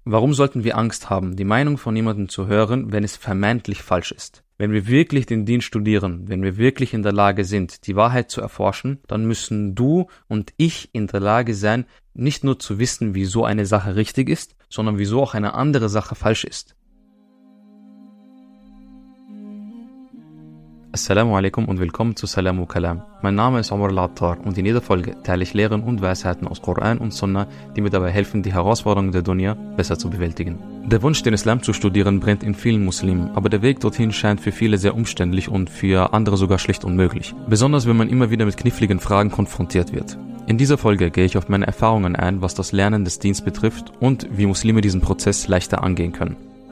Warum sollten wir Angst haben, die Meinung von jemandem zu hören, wenn es vermeintlich falsch ist? Wenn wir wirklich den Dien studieren, wenn wir wirklich in der Lage sind, die Wahrheit zu erforschen, dann müssen du und ich in der Lage sein, nicht nur zu wissen, wieso eine Sache richtig ist, sondern wieso auch eine andere Sache falsch ist. Assalamu alaikum und willkommen zu Salamu Kalam. Mein Name ist Omar Al-Attar und in jeder Folge teile ich Lehren und Weisheiten aus Koran und Sunnah, die mir dabei helfen, die Herausforderungen der Dunya besser zu bewältigen. Der Wunsch, den Islam zu studieren, brennt in vielen Muslimen, aber der Weg dorthin scheint für viele sehr umständlich und für andere sogar schlicht unmöglich. Besonders wenn man immer wieder mit kniffligen Fragen konfrontiert wird. In dieser Folge gehe ich auf meine Erfahrungen ein, was das Lernen des Diens betrifft und wie Muslime diesen Prozess leichter angehen können.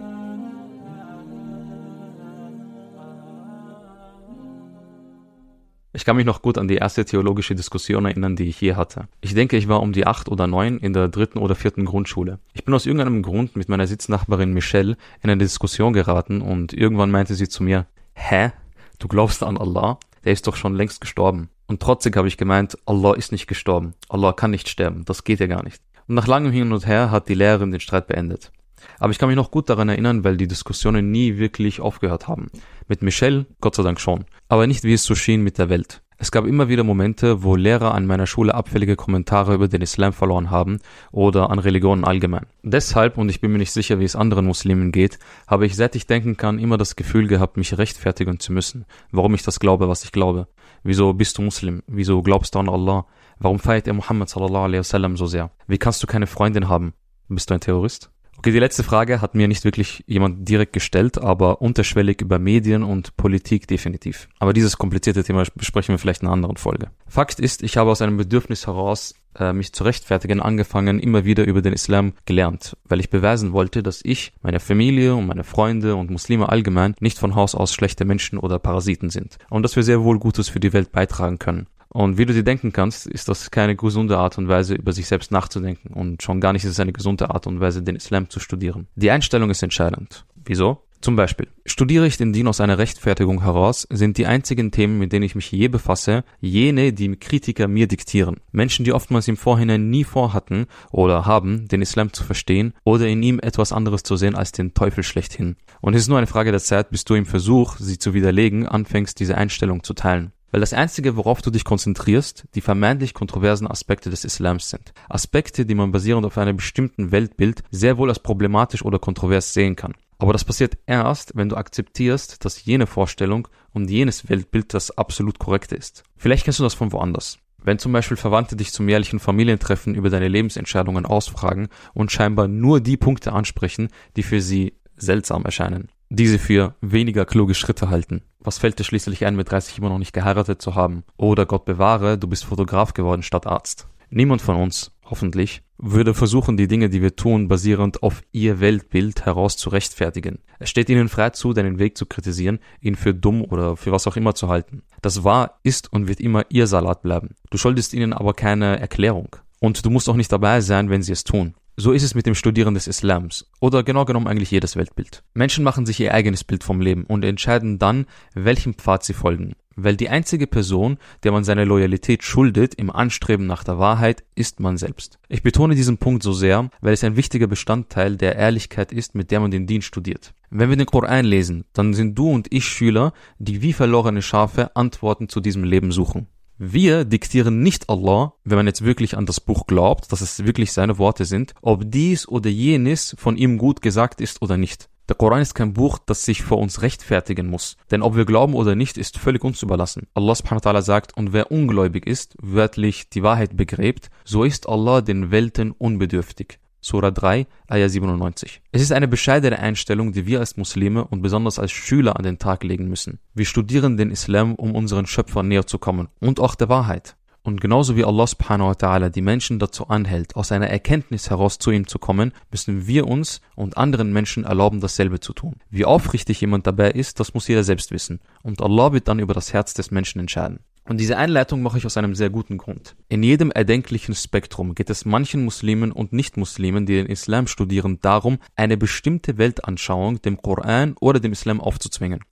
Ich kann mich noch gut an die erste theologische Diskussion erinnern, die ich je hatte. Ich denke, ich war um die 8 oder 9 in der 3. oder 4. Grundschule. Ich bin aus irgendeinem Grund mit meiner Sitznachbarin Michelle in eine Diskussion geraten und irgendwann meinte sie zu mir, hä? Du glaubst an Allah? Der ist doch schon längst gestorben. Und trotzig habe ich gemeint, Allah ist nicht gestorben. Allah kann nicht sterben. Das geht ja gar nicht. Und nach langem Hin und Her hat die Lehrerin den Streit beendet. Aber ich kann mich noch gut daran erinnern, weil die Diskussionen nie wirklich aufgehört haben. Mit Michelle, Gott sei Dank schon. Aber nicht wie es so schien mit der Welt. Es gab immer wieder Momente, wo Lehrer an meiner Schule abfällige Kommentare über den Islam verloren haben oder an Religionen allgemein. Deshalb, und ich bin mir nicht sicher, wie es anderen Muslimen geht, habe ich, seit ich denken kann, immer das Gefühl gehabt, mich rechtfertigen zu müssen, warum ich das glaube, was ich glaube. Wieso bist du Muslim? Wieso glaubst du an Allah? Warum feiert ihr Muhammad sallallahu alaihi wasallam so sehr? Wie kannst du keine Freundin haben? Bist du ein Terrorist? Okay, die letzte Frage hat mir nicht wirklich jemand direkt gestellt, aber unterschwellig über Medien und Politik definitiv. Aber dieses komplizierte Thema besprechen wir vielleicht in einer anderen Folge. Fakt ist, ich habe aus einem Bedürfnis heraus, mich zu rechtfertigen, angefangen, immer wieder über den Islam gelernt, weil ich beweisen wollte, dass ich, meine Familie und meine Freunde und Muslime allgemein nicht von Haus aus schlechte Menschen oder Parasiten sind und dass wir sehr wohl Gutes für die Welt beitragen können. Und wie du dir denken kannst, ist das keine gesunde Art und Weise, über sich selbst nachzudenken. Und schon gar nicht ist es eine gesunde Art und Weise, den Islam zu studieren. Die Einstellung ist entscheidend. Wieso? Zum Beispiel, studiere ich den Dien aus einer Rechtfertigung heraus, sind die einzigen Themen, mit denen ich mich je befasse, jene, die Kritiker mir diktieren. Menschen, die oftmals im Vorhinein nie vorhatten oder haben, den Islam zu verstehen oder in ihm etwas anderes zu sehen als den Teufel schlechthin. Und es ist nur eine Frage der Zeit, bis du im Versuch, sie zu widerlegen, anfängst, diese Einstellung zu teilen. Weil das Einzige, worauf du dich konzentrierst, die vermeintlich kontroversen Aspekte des Islams sind. Aspekte, die man basierend auf einem bestimmten Weltbild sehr wohl als problematisch oder kontrovers sehen kann. Aber das passiert erst, wenn du akzeptierst, dass jene Vorstellung und jenes Weltbild das absolut korrekte ist. Vielleicht kennst du das von woanders. Wenn zum Beispiel Verwandte dich zum jährlichen Familientreffen über deine Lebensentscheidungen ausfragen und scheinbar nur die Punkte ansprechen, die für sie seltsam erscheinen. Diese für weniger kluge Schritte halten. Was fällt dir schließlich ein, mit 30 immer noch nicht geheiratet zu haben? Oder Gott bewahre, du bist Fotograf geworden statt Arzt. Niemand von uns, hoffentlich, würde versuchen, die Dinge, die wir tun, basierend auf ihr Weltbild heraus zu rechtfertigen. Es steht ihnen frei zu, deinen Weg zu kritisieren, ihn für dumm oder für was auch immer zu halten. Das war, ist und wird immer ihr Salat bleiben. Du schuldest ihnen aber keine Erklärung. Und du musst auch nicht dabei sein, wenn sie es tun. So ist es mit dem Studieren des Islams oder genau genommen eigentlich jedes Weltbild. Menschen machen sich ihr eigenes Bild vom Leben und entscheiden dann, welchem Pfad sie folgen. Weil die einzige Person, der man seine Loyalität schuldet im Anstreben nach der Wahrheit, ist man selbst. Ich betone diesen Punkt so sehr, weil es ein wichtiger Bestandteil der Ehrlichkeit ist, mit der man den Dien studiert. Wenn wir den Koran lesen, dann sind du und ich Schüler, die wie verlorene Schafe Antworten zu diesem Leben suchen. Wir diktieren nicht Allah, wenn man jetzt wirklich an das Buch glaubt, dass es wirklich seine Worte sind, ob dies oder jenes von ihm gut gesagt ist oder nicht. Der Koran ist kein Buch, das sich vor uns rechtfertigen muss. Denn ob wir glauben oder nicht, ist völlig uns überlassen. Allah subhanahu wa ta'ala sagt, und wer ungläubig ist, wörtlich die Wahrheit begräbt, so ist Allah den Welten unbedürftig. Surah 3, Ayah 97. Es ist eine bescheidene Einstellung, die wir als Muslime und besonders als Schüler an den Tag legen müssen. Wir studieren den Islam, um unseren Schöpfer näher zu kommen und auch der Wahrheit. Und genauso wie Allah subhanahu wa ta'ala die Menschen dazu anhält, aus einer Erkenntnis heraus zu ihm zu kommen, müssen wir uns und anderen Menschen erlauben, dasselbe zu tun. Wie aufrichtig jemand dabei ist, das muss jeder selbst wissen. Und Allah wird dann über das Herz des Menschen entscheiden. Und diese Einleitung mache ich aus einem sehr guten Grund. In jedem erdenklichen Spektrum geht es manchen Muslimen und Nicht-Muslimen, die den Islam studieren, darum, eine bestimmte Weltanschauung dem Koran oder dem Islam aufzuzwingen.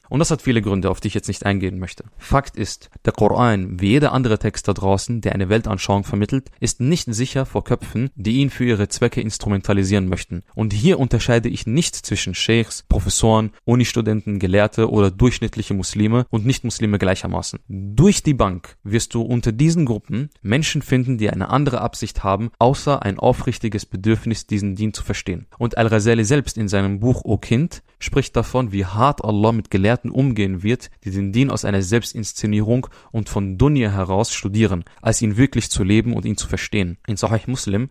Und das hat viele Gründe, auf die ich jetzt nicht eingehen möchte. Fakt ist, der Koran, wie jeder andere Text da draußen, der eine Weltanschauung vermittelt, ist nicht sicher vor Köpfen, die ihn für ihre Zwecke instrumentalisieren möchten. Und hier unterscheide ich nicht zwischen Scheichs, Professoren, Unistudenten, Gelehrte oder durchschnittliche Muslime und Nicht-Muslime gleichermaßen. Durch die Bank wirst du unter diesen Gruppen Menschen finden, die eine andere Absicht haben, außer ein aufrichtiges Bedürfnis, diesen Dien zu verstehen. Und Al-Ghazali selbst in seinem Buch O Kind spricht davon, wie hart Allah mit Gelehrten umgehen wird, die den Dien aus einer Selbstinszenierung und von Dunya heraus studieren, als ihn wirklich zu leben und ihn zu verstehen. In Sahih Muslim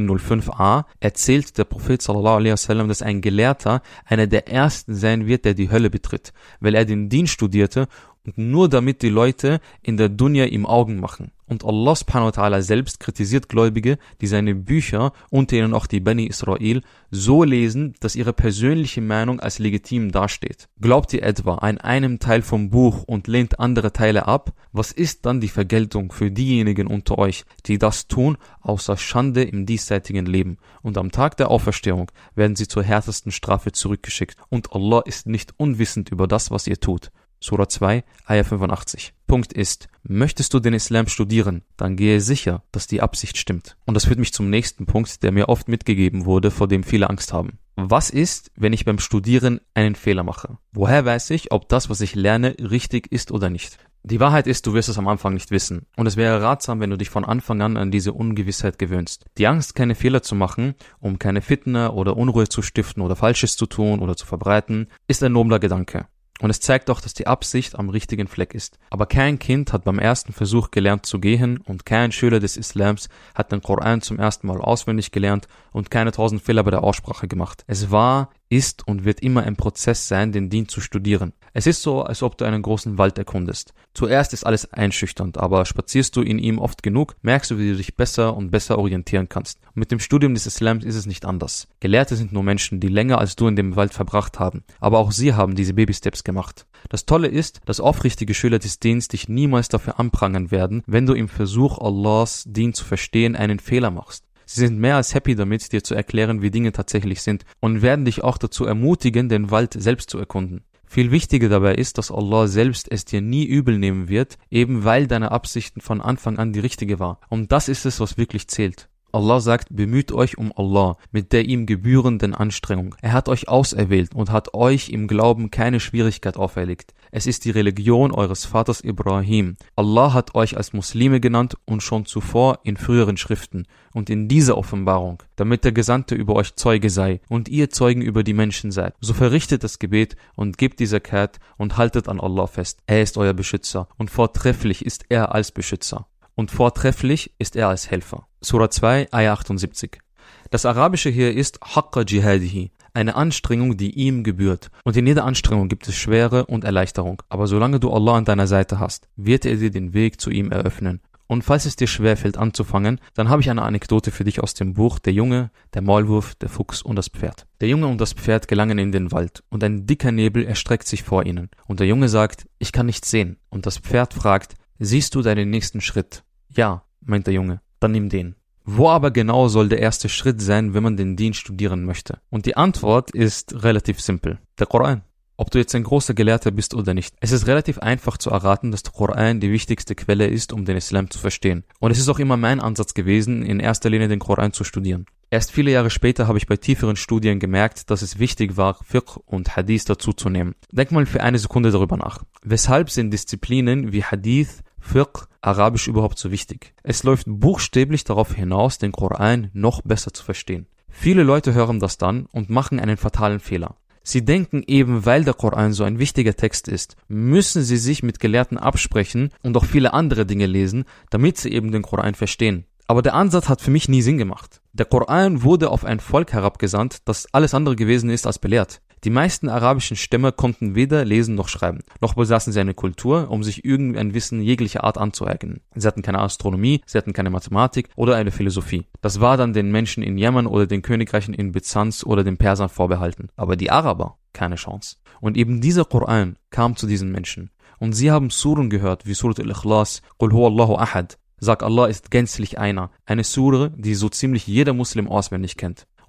1905a erzählt der Prophet sallallahu alaihi wasallam, dass ein Gelehrter einer der ersten sein wird, der die Hölle betritt, weil er den Dien studierte und nur damit die Leute in der Dunya ihm Augen machen. Und Allah subhanahu wa ta'ala selbst kritisiert Gläubige, die seine Bücher, unter ihnen auch die Bani Israel, so lesen, dass ihre persönliche Meinung als legitim dasteht. Glaubt ihr etwa an einem Teil vom Buch und lehnt andere Teile ab? Was ist dann die Vergeltung für diejenigen unter euch, die das tun, außer Schande im diesseitigen Leben? Und am Tag der Auferstehung werden sie zur härtesten Strafe zurückgeschickt. Und Allah ist nicht unwissend über das, was ihr tut. Surah 2, Ayah 85. Punkt ist, möchtest du den Islam studieren, dann gehe sicher, dass die Absicht stimmt. Und das führt mich zum nächsten Punkt, der mir oft mitgegeben wurde, vor dem viele Angst haben. Was ist, wenn ich beim Studieren einen Fehler mache? Woher weiß ich, ob das, was ich lerne, richtig ist oder nicht? Die Wahrheit ist, du wirst es am Anfang nicht wissen. Und es wäre ratsam, wenn du dich von Anfang an diese Ungewissheit gewöhnst. Die Angst, keine Fehler zu machen, um keine Fitna oder Unruhe zu stiften oder Falsches zu tun oder zu verbreiten, ist ein nobler Gedanke. Und es zeigt auch, dass die Absicht am richtigen Fleck ist. Aber kein Kind hat beim ersten Versuch gelernt zu gehen und kein Schüler des Islams hat den Koran zum ersten Mal auswendig gelernt und keine 1000 Fehler bei der Aussprache gemacht. Es war, ist und wird immer ein Prozess sein, den Dien zu studieren. Es ist so, als ob du einen großen Wald erkundest. Zuerst ist alles einschüchternd, aber spazierst du in ihm oft genug, merkst du, wie du dich besser und besser orientieren kannst. Und mit dem Studium des Islams ist es nicht anders. Gelehrte sind nur Menschen, die länger als du in dem Wald verbracht haben. Aber auch sie haben diese Baby-Steps gemacht. Das Tolle ist, dass aufrichtige Schüler des Diens dich niemals dafür anprangern werden, wenn du im Versuch, Allahs Dien zu verstehen, einen Fehler machst. Sie sind mehr als happy damit, dir zu erklären, wie Dinge tatsächlich sind und werden dich auch dazu ermutigen, den Wald selbst zu erkunden. Viel wichtiger dabei ist, dass Allah selbst es dir nie übel nehmen wird, eben weil deine Absichten von Anfang an die richtige war. Und das ist es, was wirklich zählt. Allah sagt, bemüht euch um Allah mit der ihm gebührenden Anstrengung. Er hat euch auserwählt und hat euch im Glauben keine Schwierigkeit auferlegt. Es ist die Religion eures Vaters Ibrahim. Allah hat euch als Muslime genannt und schon zuvor in früheren Schriften und in dieser Offenbarung, damit der Gesandte über euch Zeuge sei und ihr Zeugen über die Menschen seid. So verrichtet das Gebet und gebt die Zakat und haltet an Allah fest. Er ist euer Beschützer und vortrefflich ist er als Beschützer. Und vortrefflich ist er als Helfer. Surah 2, Ayah 78. Das Arabische hier ist Haqqa Jihadihi, eine Anstrengung, die ihm gebührt. Und in jeder Anstrengung gibt es Schwere und Erleichterung. Aber solange du Allah an deiner Seite hast, wird er dir den Weg zu ihm eröffnen. Und falls es dir schwerfällt anzufangen, dann habe ich eine Anekdote für dich aus dem Buch Der Junge, der Maulwurf, der Fuchs und das Pferd. Der Junge und das Pferd gelangen in den Wald und ein dicker Nebel erstreckt sich vor ihnen. Und der Junge sagt, ich kann nichts sehen. Und das Pferd fragt, siehst du deinen nächsten Schritt? Ja, meint der Junge, dann nimm den. Wo aber genau soll der erste Schritt sein, wenn man den Dien studieren möchte? Und die Antwort ist relativ simpel. Der Koran. Ob du jetzt ein großer Gelehrter bist oder nicht. Es ist relativ einfach zu erraten, dass der Koran die wichtigste Quelle ist, um den Islam zu verstehen. Und es ist auch immer mein Ansatz gewesen, in erster Linie den Koran zu studieren. Erst viele Jahre später habe ich bei tieferen Studien gemerkt, dass es wichtig war, Fiqh und Hadith dazuzunehmen. Denk mal für eine Sekunde darüber nach. Weshalb sind Disziplinen wie Hadith, Fiqh, Arabisch überhaupt so wichtig? Es läuft buchstäblich darauf hinaus, den Koran noch besser zu verstehen. Viele Leute hören das dann und machen einen fatalen Fehler. Sie denken eben, weil der Koran so ein wichtiger Text ist, müssen sie sich mit Gelehrten absprechen und auch viele andere Dinge lesen, damit sie eben den Koran verstehen. Aber der Ansatz hat für mich nie Sinn gemacht. Der Koran wurde auf ein Volk herabgesandt, das alles andere gewesen ist als belehrt. Die meisten arabischen Stämme konnten weder lesen noch schreiben, noch besaßen sie eine Kultur, um sich irgendein Wissen jeglicher Art anzueignen. Sie hatten keine Astronomie, sie hatten keine Mathematik oder eine Philosophie. Das war dann den Menschen in Jemen oder den Königreichen in Byzanz oder den Persern vorbehalten. Aber die Araber, keine Chance. Und eben dieser Koran kam zu diesen Menschen. Und sie haben Suren gehört, wie Surat al-Ikhlas, Qul huwallahu ahad. Sag, Allah ist gänzlich einer. Eine Sure, die so ziemlich jeder Muslim auswendig kennt.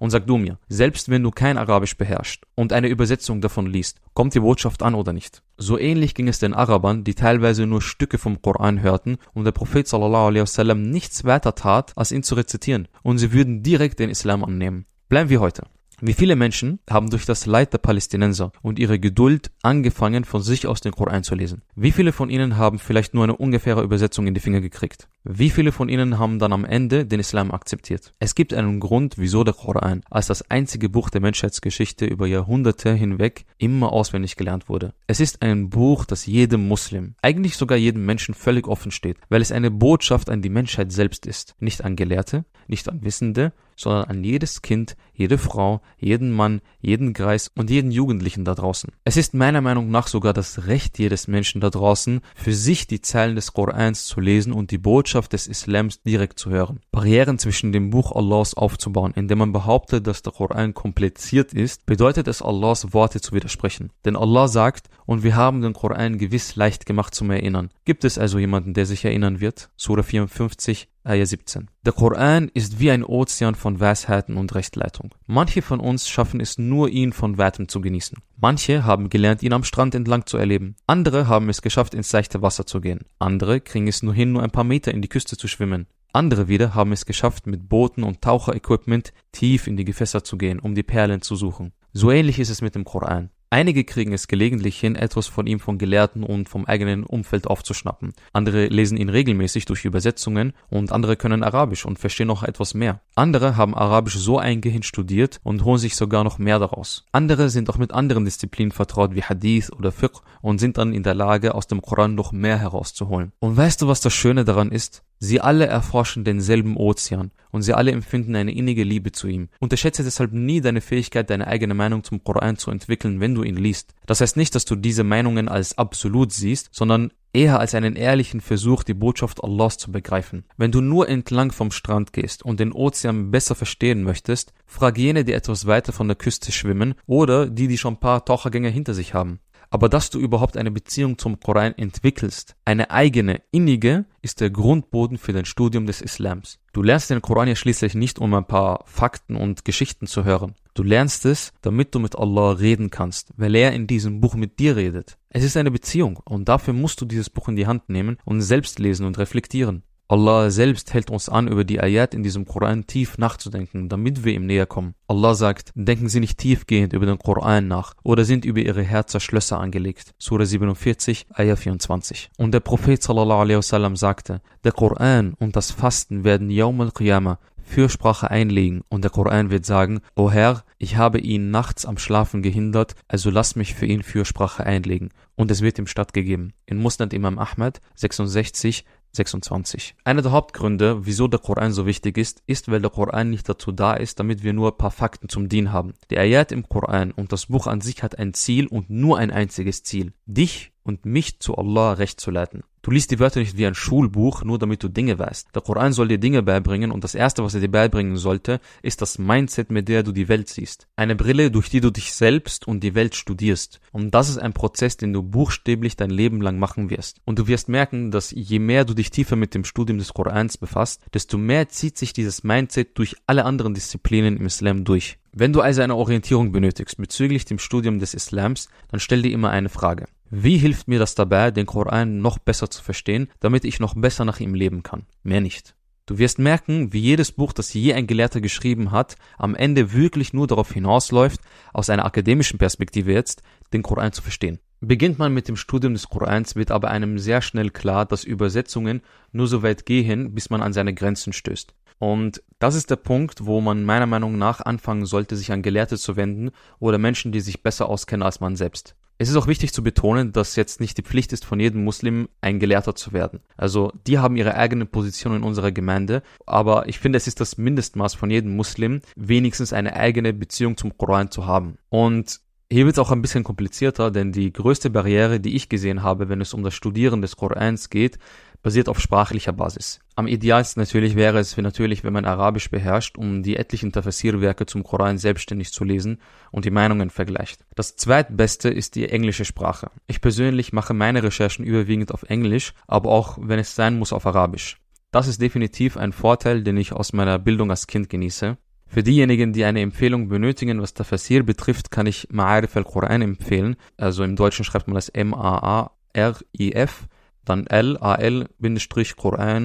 Und sag du mir, selbst wenn du kein Arabisch beherrschst und eine Übersetzung davon liest, kommt die Botschaft an oder nicht? So ähnlich ging es den Arabern, die teilweise nur Stücke vom Koran hörten und der Prophet sallallahu alaihi wasallam nichts weiter tat, als ihn zu rezitieren, und sie würden direkt den Islam annehmen. Bleiben wir heute. Wie viele Menschen haben durch das Leid der Palästinenser und ihre Geduld angefangen, von sich aus den Koran zu lesen? Wie viele von ihnen haben vielleicht nur eine ungefähre Übersetzung in die Finger gekriegt? Wie viele von ihnen haben dann am Ende den Islam akzeptiert? Es gibt einen Grund, wieso der Koran als das einzige Buch der Menschheitsgeschichte über Jahrhunderte hinweg immer auswendig gelernt wurde. Es ist ein Buch, das jedem Muslim, eigentlich sogar jedem Menschen völlig offen steht, weil es eine Botschaft an die Menschheit selbst ist. Nicht an Gelehrte, nicht an Wissende, sondern an jedes Kind, jede Frau, jeden Mann, jeden Greis und jeden Jugendlichen da draußen. Es ist meiner Meinung nach sogar das Recht jedes Menschen da draußen, für sich die Zeilen des Korans zu lesen und die Botschaft des Islams direkt zu hören. Barrieren zwischen dem Buch Allahs aufzubauen, indem man behauptet, dass der Koran kompliziert ist, bedeutet es, Allahs Worte zu widersprechen. Denn Allah sagt, und wir haben den Koran gewiss leicht gemacht zum Erinnern. Gibt es also jemanden, der sich erinnern wird? Sura 54, Ayah 17. Der Koran ist wie ein Ozean von Weisheiten und Rechtleitung. Manche von uns schaffen es nur, ihn von weitem zu genießen. Manche haben gelernt, ihn am Strand entlang zu erleben. Andere haben es geschafft, ins seichte Wasser zu gehen. Andere kriegen es nur hin, nur ein paar Meter in die Küste zu schwimmen. Andere wieder haben es geschafft, mit Booten und Taucherequipment tief in die Gewässer zu gehen, um die Perlen zu suchen. So ähnlich ist es mit dem Koran. Einige kriegen es gelegentlich hin, etwas von ihm von Gelehrten und vom eigenen Umfeld aufzuschnappen. Andere lesen ihn regelmäßig durch Übersetzungen und andere können Arabisch und verstehen noch etwas mehr. Andere haben Arabisch so eingehend studiert und holen sich sogar noch mehr daraus. Andere sind auch mit anderen Disziplinen vertraut wie Hadith oder Fiqh und sind dann in der Lage, aus dem Koran noch mehr herauszuholen. Und weißt du, was das Schöne daran ist? Sie alle erforschen denselben Ozean und sie alle empfinden eine innige Liebe zu ihm. Unterschätze deshalb nie deine Fähigkeit, deine eigene Meinung zum Koran zu entwickeln, wenn du ihn liest. Das heißt nicht, dass du diese Meinungen als absolut siehst, sondern eher als einen ehrlichen Versuch, die Botschaft Allahs zu begreifen. Wenn du nur entlang vom Strand gehst und den Ozean besser verstehen möchtest, frag jene, die etwas weiter von der Küste schwimmen oder die schon ein paar Tauchergänge hinter sich haben. Aber dass du überhaupt eine Beziehung zum Koran entwickelst, eine eigene, innige, ist der Grundboden für dein Studium des Islams. Du lernst den Koran ja schließlich nicht, um ein paar Fakten und Geschichten zu hören. Du lernst es, damit du mit Allah reden kannst, weil er in diesem Buch mit dir redet. Es ist eine Beziehung und dafür musst du dieses Buch in die Hand nehmen und selbst lesen und reflektieren. Allah selbst hält uns an, über die Ayat in diesem Koran tief nachzudenken, damit wir ihm näher kommen. Allah sagt, denken Sie nicht tiefgehend über den Koran nach oder sind über Ihre Herzen Schlösser angelegt. Sura 47, Ayah 24. Und der Prophet sallallahu alaihi wasallam sagte, der Koran und das Fasten werden Yawm al-Qiyamah Fürsprache einlegen und der Koran wird sagen, O Herr, ich habe ihn nachts am Schlafen gehindert, also lass mich für ihn Fürsprache einlegen. Und es wird ihm stattgegeben. In Musnad Imam Ahmad 66, 26. Einer der Hauptgründe, wieso der Koran so wichtig ist, weil der Koran nicht dazu da ist, damit wir nur ein paar Fakten zum Dien haben. Die Ayat im Koran und das Buch an sich hat ein Ziel und nur ein einziges Ziel. Dich und mich zu Allah recht zu leiten. Du liest die Wörter nicht wie ein Schulbuch, nur damit du Dinge weißt. Der Koran soll dir Dinge beibringen und das Erste, was er dir beibringen sollte, ist das Mindset, mit der du die Welt siehst. Eine Brille, durch die du dich selbst und die Welt studierst. Und das ist ein Prozess, den du buchstäblich dein Leben lang machen wirst. Und du wirst merken, dass je mehr du dich tiefer mit dem Studium des Korans befasst, desto mehr zieht sich dieses Mindset durch alle anderen Disziplinen im Islam durch. Wenn du also eine Orientierung benötigst bezüglich dem Studium des Islams, dann stell dir immer eine Frage. Wie hilft mir das dabei, den Koran noch besser zu verstehen, damit ich noch besser nach ihm leben kann? Mehr nicht. Du wirst merken, wie jedes Buch, das je ein Gelehrter geschrieben hat, am Ende wirklich nur darauf hinausläuft, aus einer akademischen Perspektive jetzt, den Koran zu verstehen. Beginnt man mit dem Studium des Korans, wird aber einem sehr schnell klar, dass Übersetzungen nur so weit gehen, bis man an seine Grenzen stößt. Und das ist der Punkt, wo man meiner Meinung nach anfangen sollte, sich an Gelehrte zu wenden oder Menschen, die sich besser auskennen als man selbst. Es ist auch wichtig zu betonen, dass jetzt nicht die Pflicht ist, von jedem Muslim ein Gelehrter zu werden. Also die haben ihre eigene Position in unserer Gemeinde, aber ich finde, es ist das Mindestmaß von jedem Muslim, wenigstens eine eigene Beziehung zum Koran zu haben. Und hier wird es auch ein bisschen komplizierter, denn die größte Barriere, die ich gesehen habe, wenn es um das Studieren des Korans geht, basiert auf sprachlicher Basis. Am idealsten natürlich wäre es, wenn man Arabisch beherrscht, um die etlichen Tafsir-Werke zum Koran selbstständig zu lesen und die Meinungen vergleicht. Das zweitbeste ist die englische Sprache. Ich persönlich mache meine Recherchen überwiegend auf Englisch, aber auch, wenn es sein muss, auf Arabisch. Das ist definitiv ein Vorteil, den ich aus meiner Bildung als Kind genieße. Für diejenigen, die eine Empfehlung benötigen, was Tafsir betrifft, kann ich Ma'arif al-Quran empfehlen. Also im Deutschen schreibt man das M-A-A-R-I-F, dann L-A-L-Quran,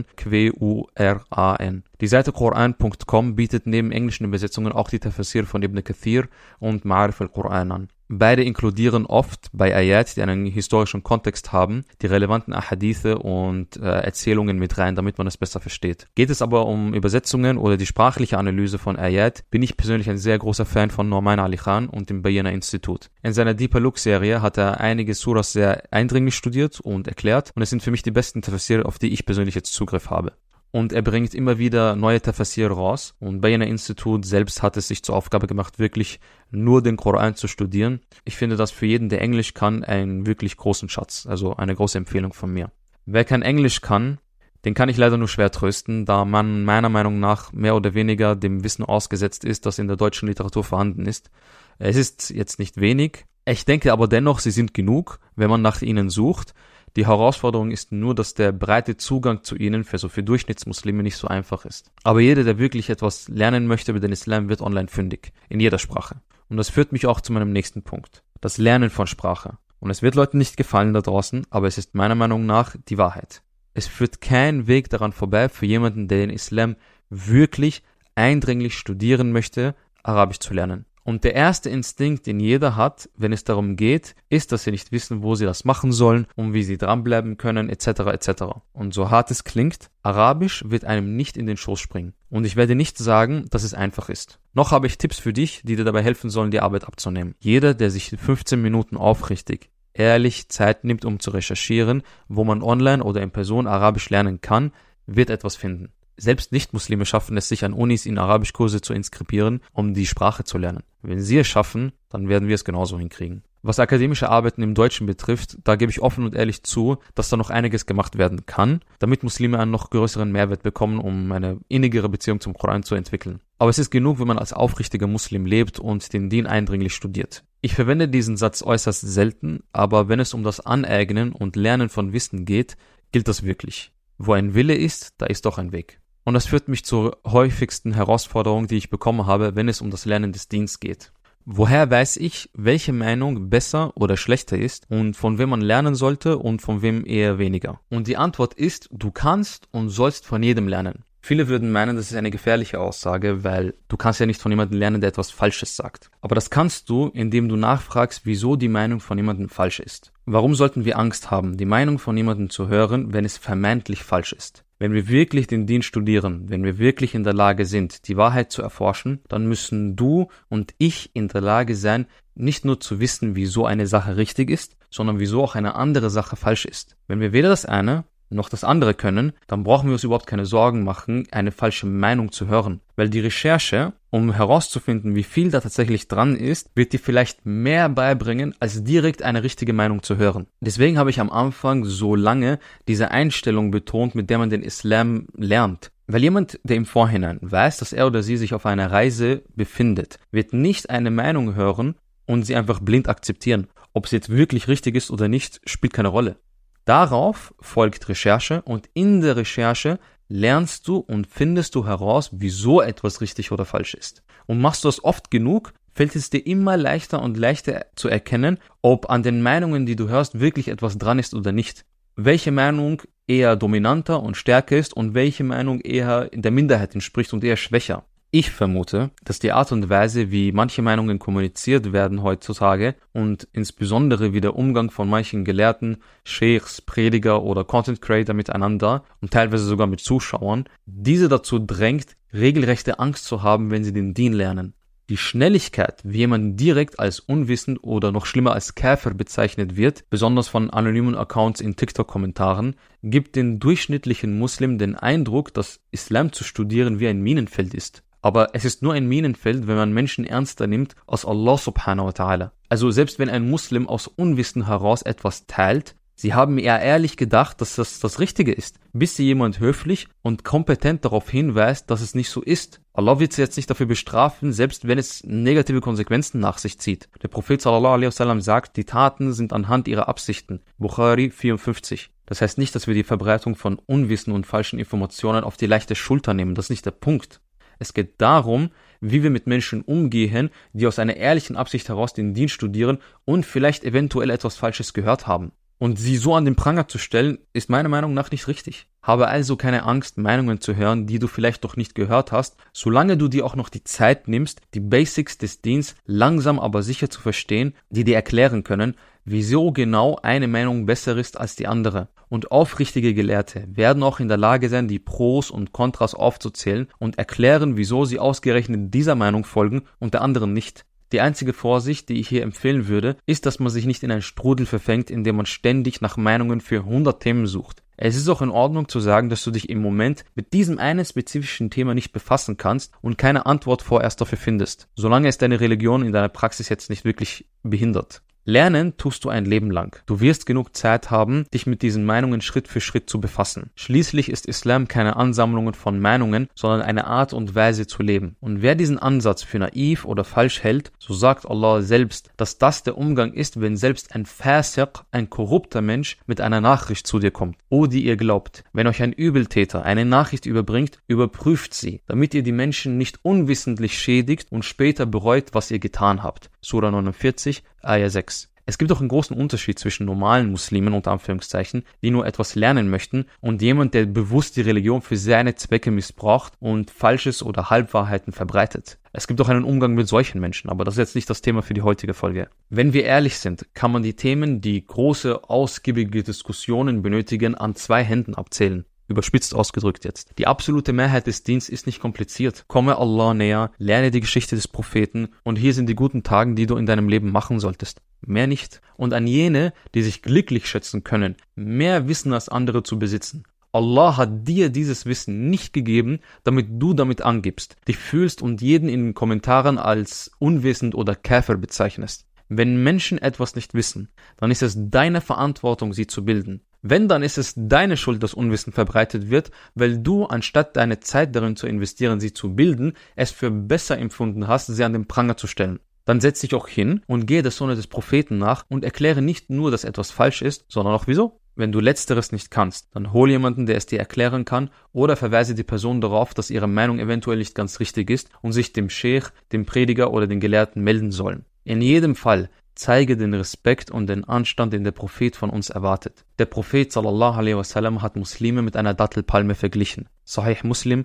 Q-U-R-A-N. Die Seite Quran.com bietet neben englischen Übersetzungen auch die Tafsir von Ibn Kathir und Ma'arif al-Quran an. Beide inkludieren oft bei Ayat, die einen historischen Kontext haben, die relevanten Ahadithe und Erzählungen mit rein, damit man es besser versteht. Geht es aber um Übersetzungen oder die sprachliche Analyse von Ayat, bin ich persönlich ein sehr großer Fan von Nouman Ali Khan und dem Bayyina Institut. In seiner Deeper Look Serie hat er einige Suras sehr eindringlich studiert und erklärt und es sind für mich die besten Tafsir, auf die ich persönlich jetzt Zugriff habe. Und er bringt immer wieder neue Tafsir raus. Und Bayyina Institut selbst hat es sich zur Aufgabe gemacht, wirklich nur den Koran zu studieren. Ich finde das für jeden, der Englisch kann, einen wirklich großen Schatz. Also eine große Empfehlung von mir. Wer kein Englisch kann, den kann ich leider nur schwer trösten, da man meiner Meinung nach mehr oder weniger dem Wissen ausgesetzt ist, das in der deutschen Literatur vorhanden ist. Es ist jetzt nicht wenig. Ich denke aber dennoch, sie sind genug, wenn man nach ihnen sucht. Die Herausforderung ist nur, dass der breite Zugang zu ihnen für Durchschnittsmuslime nicht so einfach ist. Aber jeder, der wirklich etwas lernen möchte über den Islam, wird online fündig. In jeder Sprache. Und das führt mich auch zu meinem nächsten Punkt. Das Lernen von Sprache. Und es wird Leuten nicht gefallen da draußen, aber es ist meiner Meinung nach die Wahrheit. Es führt kein Weg daran vorbei für jemanden, der den Islam wirklich eindringlich studieren möchte, Arabisch zu lernen. Und der erste Instinkt, den jeder hat, wenn es darum geht, ist, dass sie nicht wissen, wo sie das machen sollen und wie sie dranbleiben können, etc. etc. Und so hart es klingt, Arabisch wird einem nicht in den Schoß springen. Und ich werde nicht sagen, dass es einfach ist. Noch habe ich Tipps für dich, die dir dabei helfen sollen, die Arbeit abzunehmen. Jeder, der sich 15 Minuten aufrichtig, ehrlich Zeit nimmt, um zu recherchieren, wo man online oder in Person Arabisch lernen kann, wird etwas finden. Selbst Nicht-Muslime schaffen es sich an Unis in Arabischkurse zu inskribieren, um die Sprache zu lernen. Wenn sie es schaffen, dann werden wir es genauso hinkriegen. Was akademische Arbeiten im Deutschen betrifft, da gebe ich offen und ehrlich zu, dass da noch einiges gemacht werden kann, damit Muslime einen noch größeren Mehrwert bekommen, um eine innigere Beziehung zum Koran zu entwickeln. Aber es ist genug, wenn man als aufrichtiger Muslim lebt und den Din eindringlich studiert. Ich verwende diesen Satz äußerst selten, aber wenn es um das Aneignen und Lernen von Wissen geht, gilt das wirklich. Wo ein Wille ist, da ist doch ein Weg. Und das führt mich zur häufigsten Herausforderung, die ich bekommen habe, wenn es um das Lernen des Dins geht. Woher weiß ich, welche Meinung besser oder schlechter ist und von wem man lernen sollte und von wem eher weniger? Und die Antwort ist, du kannst und sollst von jedem lernen. Viele würden meinen, das ist eine gefährliche Aussage, weil du kannst ja nicht von jemandem lernen, der etwas Falsches sagt. Aber das kannst du, indem du nachfragst, wieso die Meinung von jemandem falsch ist. Warum sollten wir Angst haben, die Meinung von jemandem zu hören, wenn es vermeintlich falsch ist? Wenn wir wirklich den Din studieren, wenn wir wirklich in der Lage sind, die Wahrheit zu erforschen, dann müssen du und ich in der Lage sein, nicht nur zu wissen, wieso eine Sache richtig ist, sondern wieso auch eine andere Sache falsch ist. Wenn wir weder das eine noch das andere können, dann brauchen wir uns überhaupt keine Sorgen machen, eine falsche Meinung zu hören. Weil die Recherche, um herauszufinden, wie viel da tatsächlich dran ist, wird dir vielleicht mehr beibringen, als direkt eine richtige Meinung zu hören. Deswegen habe ich am Anfang so lange diese Einstellung betont, mit der man den Islam lernt. Weil jemand, der im Vorhinein weiß, dass er oder sie sich auf einer Reise befindet, wird nicht eine Meinung hören und sie einfach blind akzeptieren. Ob es jetzt wirklich richtig ist oder nicht, spielt keine Rolle. Darauf folgt Recherche und in der Recherche lernst du und findest du heraus, wieso etwas richtig oder falsch ist. Und machst du das oft genug, fällt es dir immer leichter und leichter zu erkennen, ob an den Meinungen, die du hörst, wirklich etwas dran ist oder nicht. Welche Meinung eher dominanter und stärker ist und welche Meinung eher in der Minderheit entspricht und eher schwächer. Ich vermute, dass die Art und Weise, wie manche Meinungen kommuniziert werden heutzutage und insbesondere wie der Umgang von manchen Gelehrten, Sheikhs, Prediger oder Content Creator miteinander und teilweise sogar mit Zuschauern, diese dazu drängt, regelrechte Angst zu haben, wenn sie den Din lernen. Die Schnelligkeit, wie jemand direkt als unwissend oder noch schlimmer als Käfer bezeichnet wird, besonders von anonymen Accounts in TikTok-Kommentaren, gibt den durchschnittlichen Muslim den Eindruck, dass Islam zu studieren wie ein Minenfeld ist. Aber es ist nur ein Minenfeld, wenn man Menschen ernster nimmt als Allah subhanahu wa ta'ala. Also selbst wenn ein Muslim aus Unwissen heraus etwas teilt, sie haben eher ehrlich gedacht, dass das Richtige ist, bis sie jemand höflich und kompetent darauf hinweist, dass es nicht so ist. Allah wird sie jetzt nicht dafür bestrafen, selbst wenn es negative Konsequenzen nach sich zieht. Der Prophet sallallahu alaihi wasallam sagt, die Taten sind anhand ihrer Absichten. Bukhari 54. Das heißt nicht, dass wir die Verbreitung von Unwissen und falschen Informationen auf die leichte Schulter nehmen. Das ist nicht der Punkt. Es geht darum, wie wir mit Menschen umgehen, die aus einer ehrlichen Absicht heraus den Dienst studieren und vielleicht eventuell etwas Falsches gehört haben. Und sie so an den Pranger zu stellen, ist meiner Meinung nach nicht richtig. Habe also keine Angst, Meinungen zu hören, die du vielleicht noch nicht gehört hast, solange du dir auch noch die Zeit nimmst, die Basics des Dienstes langsam aber sicher zu verstehen, die dir erklären können, wieso genau eine Meinung besser ist als die andere. Und aufrichtige Gelehrte werden auch in der Lage sein, die Pros und Kontras aufzuzählen und erklären, wieso sie ausgerechnet dieser Meinung folgen und der anderen nicht. Die einzige Vorsicht, die ich hier empfehlen würde, ist, dass man sich nicht in einen Strudel verfängt, in dem man ständig nach Meinungen für 100 Themen sucht. Es ist auch in Ordnung zu sagen, dass du dich im Moment mit diesem einen spezifischen Thema nicht befassen kannst und keine Antwort vorerst dafür findest, solange es deine Religion in deiner Praxis jetzt nicht wirklich behindert. Lernen tust du ein Leben lang. Du wirst genug Zeit haben, dich mit diesen Meinungen Schritt für Schritt zu befassen. Schließlich ist Islam keine Ansammlung von Meinungen, sondern eine Art und Weise zu leben. Und wer diesen Ansatz für naiv oder falsch hält, so sagt Allah selbst, dass das der Umgang ist, wenn selbst ein Fasiq, ein korrupter Mensch, mit einer Nachricht zu dir kommt. O die ihr glaubt, wenn euch ein Übeltäter eine Nachricht überbringt, überprüft sie, damit ihr die Menschen nicht unwissentlich schädigt und später bereut, was ihr getan habt. Surah 49, Ayah 6. Es gibt auch einen großen Unterschied zwischen normalen Muslimen, unter Anführungszeichen, die nur etwas lernen möchten, und jemand, der bewusst die Religion für seine Zwecke missbraucht und Falsches oder Halbwahrheiten verbreitet. Es gibt auch einen Umgang mit solchen Menschen, aber das ist jetzt nicht das Thema für die heutige Folge. Wenn wir ehrlich sind, kann man die Themen, die große, ausgiebige Diskussionen benötigen, an 2 Händen abzählen. Überspitzt ausgedrückt jetzt. Die absolute Mehrheit des Dienstes ist nicht kompliziert. Komme Allah näher, lerne die Geschichte des Propheten und hier sind die guten Tage, die du in deinem Leben machen solltest. Mehr nicht. Und an jene, die sich glücklich schätzen können, mehr Wissen als andere zu besitzen. Allah hat dir dieses Wissen nicht gegeben, damit du damit angibst, dich fühlst und jeden in den Kommentaren als unwissend oder Käfer bezeichnest. Wenn Menschen etwas nicht wissen, dann ist es deine Verantwortung, sie zu bilden. Wenn, dann ist es deine Schuld, dass Unwissen verbreitet wird, weil du, anstatt deine Zeit darin zu investieren, sie zu bilden, es für besser empfunden hast, sie an den Pranger zu stellen. Dann setz dich auch hin und gehe der Sunna des Propheten nach und erkläre nicht nur, dass etwas falsch ist, sondern auch wieso. Wenn du Letzteres nicht kannst, dann hol jemanden, der es dir erklären kann, oder verweise die Person darauf, dass ihre Meinung eventuell nicht ganz richtig ist und sich dem Sheikh, dem Prediger oder den Gelehrten melden sollen. In jedem Fall zeige den Respekt und den Anstand, den der Prophet von uns erwartet. Der Prophet sallallahu alaihi wasallam hat Muslime mit einer Dattelpalme verglichen. Sahih Muslim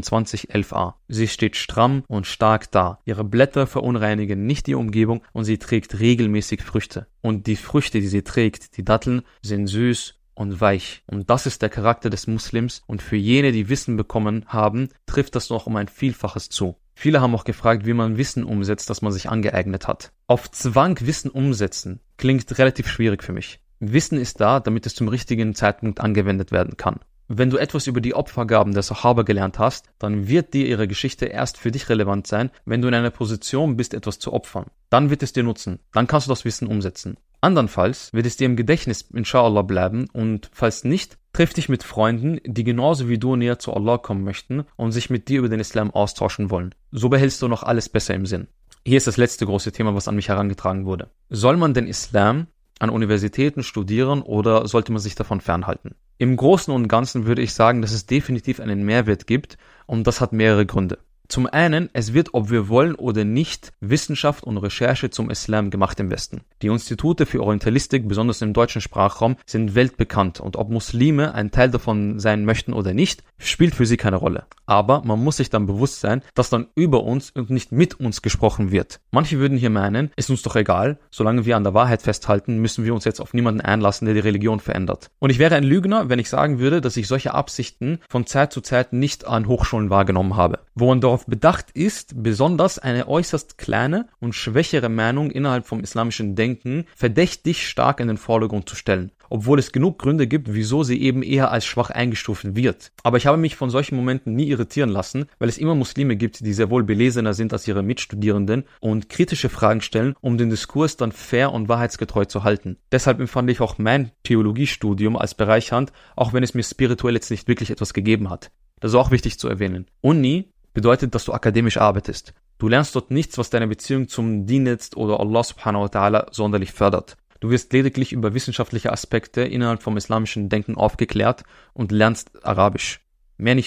28,11a. Sie steht stramm und stark da. Ihre Blätter verunreinigen nicht die Umgebung und sie trägt regelmäßig Früchte. Und die Früchte, die sie trägt, die Datteln, sind süß und weich. Und das ist der Charakter des Muslims, und für jene, die Wissen bekommen haben, trifft das noch um ein Vielfaches zu. Viele haben auch gefragt, wie man Wissen umsetzt, das man sich angeeignet hat. Auf Zwang Wissen umsetzen klingt relativ schwierig für mich. Wissen ist da, damit es zum richtigen Zeitpunkt angewendet werden kann. Wenn du etwas über die Opfergaben der Sahaba gelernt hast, dann wird dir ihre Geschichte erst für dich relevant sein, wenn du in einer Position bist, etwas zu opfern. Dann wird es dir nutzen. Dann kannst du das Wissen umsetzen. Andernfalls wird es dir im Gedächtnis inshallah bleiben, und falls nicht, triff dich mit Freunden, die genauso wie du näher zu Allah kommen möchten und sich mit dir über den Islam austauschen wollen. So behältst du noch alles besser im Sinn. Hier ist das letzte große Thema, was an mich herangetragen wurde. Soll man den Islam an Universitäten studieren oder sollte man sich davon fernhalten? Im Großen und Ganzen würde ich sagen, dass es definitiv einen Mehrwert gibt, und das hat mehrere Gründe. Zum einen, es wird, ob wir wollen oder nicht, Wissenschaft und Recherche zum Islam gemacht im Westen. Die Institute für Orientalistik, besonders im deutschen Sprachraum, sind weltbekannt, und ob Muslime ein Teil davon sein möchten oder nicht, spielt für sie keine Rolle. Aber man muss sich dann bewusst sein, dass dann über uns und nicht mit uns gesprochen wird. Manche würden hier meinen, ist uns doch egal, solange wir an der Wahrheit festhalten, müssen wir uns jetzt auf niemanden einlassen, der die Religion verändert. Und ich wäre ein Lügner, wenn ich sagen würde, dass ich solche Absichten von Zeit zu Zeit nicht an Hochschulen wahrgenommen habe. Wo man darauf bedacht ist, besonders eine äußerst kleine und schwächere Meinung innerhalb vom islamischen Denken verdächtig stark in den Vordergrund zu stellen, obwohl es genug Gründe gibt, wieso sie eben eher als schwach eingestuft wird. Aber ich habe mich von solchen Momenten nie irritieren lassen, weil es immer Muslime gibt, die sehr wohl belesener sind als ihre Mitstudierenden und kritische Fragen stellen, um den Diskurs dann fair und wahrheitsgetreu zu halten. Deshalb empfand ich auch mein Theologiestudium als bereichernd, auch wenn es mir spirituell jetzt nicht wirklich etwas gegeben hat. Das ist auch wichtig zu erwähnen. Uni bedeutet, dass du akademisch arbeitest. Du lernst dort nichts, was deine Beziehung zum Dien jetzt oder Allah subhanahu wa ta'ala sonderlich fördert. Du wirst lediglich über wissenschaftliche Aspekte innerhalb vom islamischen Denken aufgeklärt und lernst Arabisch. Mehr nicht.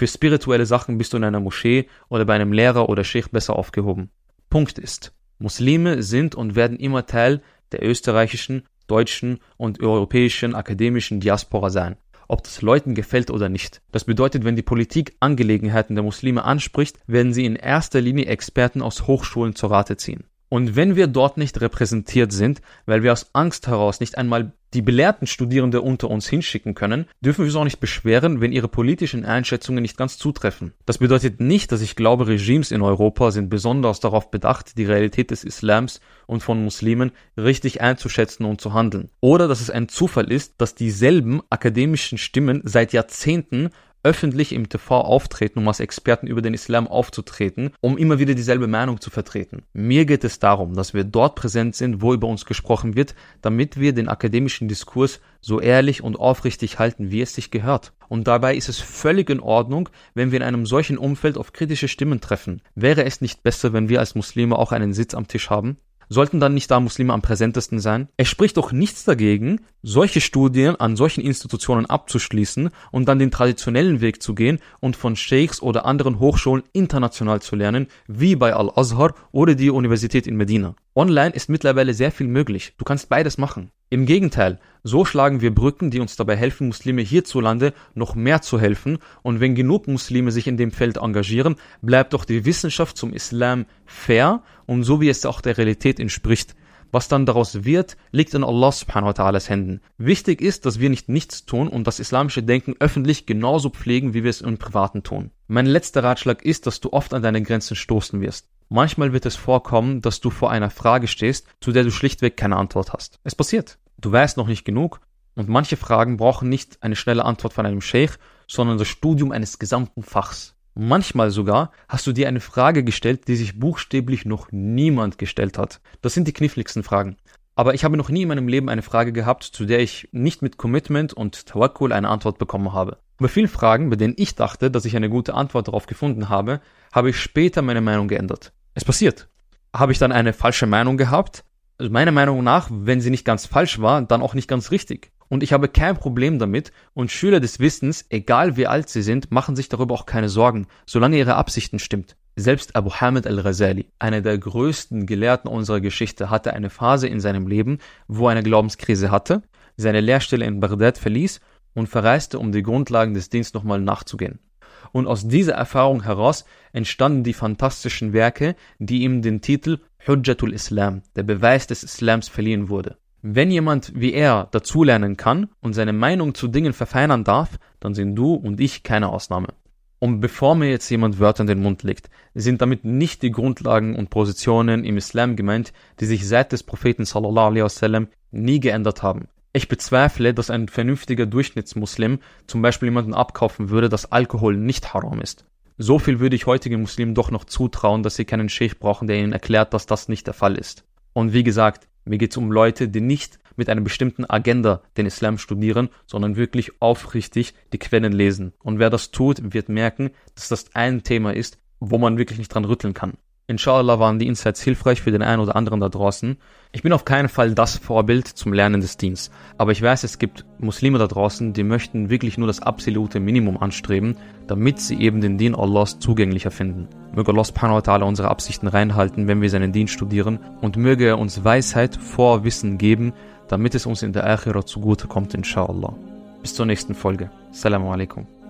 Für spirituelle Sachen bist du in einer Moschee oder bei einem Lehrer oder Sheikh besser aufgehoben. Punkt ist, Muslime sind und werden immer Teil der österreichischen, deutschen und europäischen akademischen Diaspora sein, ob das Leuten gefällt oder nicht. Das bedeutet, wenn die Politik Angelegenheiten der Muslime anspricht, werden sie in erster Linie Experten aus Hochschulen zur Rate ziehen. Und wenn wir dort nicht repräsentiert sind, weil wir aus Angst heraus nicht einmal die belehrten Studierende unter uns hinschicken können, dürfen wir uns auch nicht beschweren, wenn ihre politischen Einschätzungen nicht ganz zutreffen. Das bedeutet nicht, dass ich glaube, Regimes in Europa sind besonders darauf bedacht, die Realität des Islams und von Muslimen richtig einzuschätzen und zu handeln. Oder dass es ein Zufall ist, dass dieselben akademischen Stimmen seit Jahrzehnten öffentlich im TV auftreten, um als Experten über den Islam aufzutreten, um immer wieder dieselbe Meinung zu vertreten. Mir geht es darum, dass wir dort präsent sind, wo über uns gesprochen wird, damit wir den akademischen Diskurs so ehrlich und aufrichtig halten, wie es sich gehört. Und dabei ist es völlig in Ordnung, wenn wir in einem solchen Umfeld auf kritische Stimmen treffen. Wäre es nicht besser, wenn wir als Muslime auch einen Sitz am Tisch haben? Sollten dann nicht da Muslime am präsentesten sein? Es spricht doch nichts dagegen, solche Studien an solchen Institutionen abzuschließen und dann den traditionellen Weg zu gehen und von Sheikhs oder anderen Hochschulen international zu lernen, wie bei Al-Azhar oder die Universität in Medina. Online ist mittlerweile sehr viel möglich. Du kannst beides machen. Im Gegenteil, so schlagen wir Brücken, die uns dabei helfen, Muslime hierzulande noch mehr zu helfen. Und wenn genug Muslime sich in dem Feld engagieren, bleibt doch die Wissenschaft zum Islam fair und so wie es auch der Realität entspricht. Was dann daraus wird, liegt in Allah subhanahu wa ta'alas Händen. Wichtig ist, dass wir nicht nichts tun und das islamische Denken öffentlich genauso pflegen, wie wir es im Privaten tun. Mein letzter Ratschlag ist, dass du oft an deine Grenzen stoßen wirst. Manchmal wird es vorkommen, dass du vor einer Frage stehst, zu der du schlichtweg keine Antwort hast. Es passiert. Du weißt noch nicht genug und manche Fragen brauchen nicht eine schnelle Antwort von einem Sheikh, sondern das Studium eines gesamten Fachs. Manchmal sogar hast du dir eine Frage gestellt, die sich buchstäblich noch niemand gestellt hat. Das sind die kniffligsten Fragen. Aber ich habe noch nie in meinem Leben eine Frage gehabt, zu der ich nicht mit Commitment und Tawakkul eine Antwort bekommen habe. Bei vielen Fragen, bei denen ich dachte, dass ich eine gute Antwort darauf gefunden habe, habe ich später meine Meinung geändert. Es passiert. Habe ich dann eine falsche Meinung gehabt? Also meiner Meinung nach, wenn sie nicht ganz falsch war, dann auch nicht ganz richtig. Und ich habe kein Problem damit und Schüler des Wissens, egal wie alt sie sind, machen sich darüber auch keine Sorgen, solange ihre Absichten stimmt. Selbst Abu Hamid al-Ghazali, einer der größten Gelehrten unserer Geschichte, hatte eine Phase in seinem Leben, wo er eine Glaubenskrise hatte, seine Lehrstelle in Bagdad verließ und verreiste, um die Grundlagen des Dienstes nochmal nachzugehen. Und aus dieser Erfahrung heraus entstanden die fantastischen Werke, die ihm den Titel Hujjatul Islam, der Beweis des Islams, verliehen wurde. Wenn jemand wie er dazulernen kann und seine Meinung zu Dingen verfeinern darf, dann sind du und ich keine Ausnahme. Und bevor mir jetzt jemand Wörter in den Mund legt, sind damit nicht die Grundlagen und Positionen im Islam gemeint, die sich seit des Propheten sallallahu alaihi wasallam nie geändert haben. Ich bezweifle, dass ein vernünftiger Durchschnittsmuslim zum Beispiel jemanden abkaufen würde, dass Alkohol nicht haram ist. So viel würde ich heutigen Muslimen doch noch zutrauen, dass sie keinen Sheikh brauchen, der ihnen erklärt, dass das nicht der Fall ist. Und wie gesagt, mir geht es um Leute, die nicht mit einer bestimmten Agenda den Islam studieren, sondern wirklich aufrichtig die Quellen lesen. Und wer das tut, wird merken, dass das ein Thema ist, wo man wirklich nicht dran rütteln kann. Inshallah waren die Insights hilfreich für den einen oder anderen da draußen. Ich bin auf keinen Fall das Vorbild zum Lernen des Dins. Aber ich weiß, es gibt Muslime da draußen, die möchten wirklich nur das absolute Minimum anstreben, damit sie eben den Din Allahs zugänglicher finden. Möge Allah subhanahu wa ta'ala unsere Absichten reinhalten, wenn wir seinen Din studieren, und möge er uns Weisheit vor Wissen geben, damit es uns in der Akhirah zugute kommt, inshallah. Bis zur nächsten Folge. Assalamu alaikum.